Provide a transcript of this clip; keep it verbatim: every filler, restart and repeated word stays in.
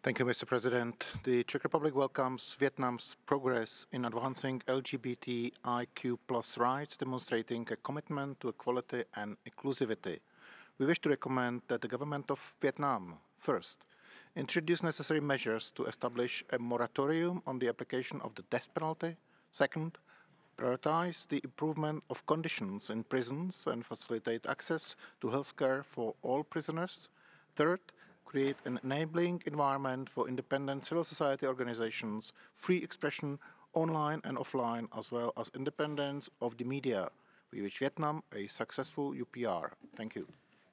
Thank you, Mister President. The Czech Republic welcomes Vietnam's progress in advancing L G B T I Q plus rights, demonstrating a commitment to equality and inclusivity. We wish to recommend that the government of Vietnam, first, introduce necessary measures to establish a moratorium on the application of the death penalty. Second, prioritize the improvement of conditions in prisons and facilitate access to healthcare for all prisoners. Third, create an enabling environment for independent civil society organizations, free expression online and offline, as well as independence of the media. We wish Vietnam a successful U P R. Thank you.